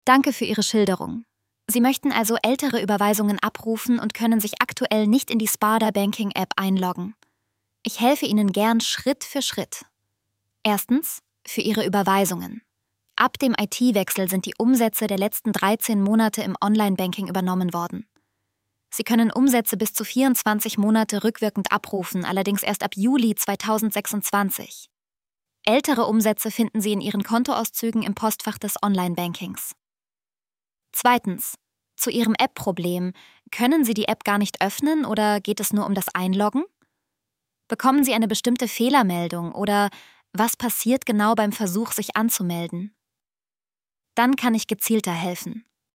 Danke für Ihre Schilderung. Sie möchten also ältere Überweisungen abrufen und können sich aktuell nicht in die Sparda Banking App einloggen. Ich helfe Ihnen gern Schritt für Schritt. Erstens, für Ihre Überweisungen. Ab dem IT-Wechsel sind die Umsätze der letzten 13 Monate im Online-Banking übernommen worden. Sie können Umsätze bis zu 24 Monate rückwirkend abrufen, allerdings erst ab Juli 2026. Ältere Umsätze finden Sie in Ihren Kontoauszügen im Postfach des Online-Bankings. Zweitens, zu Ihrem App-Problem. Können Sie die App gar nicht öffnen oder geht es nur um das Einloggen? Bekommen Sie eine bestimmte Fehlermeldung oder was passiert genau beim Versuch, sich anzumelden? Dann kann ich gezielter helfen.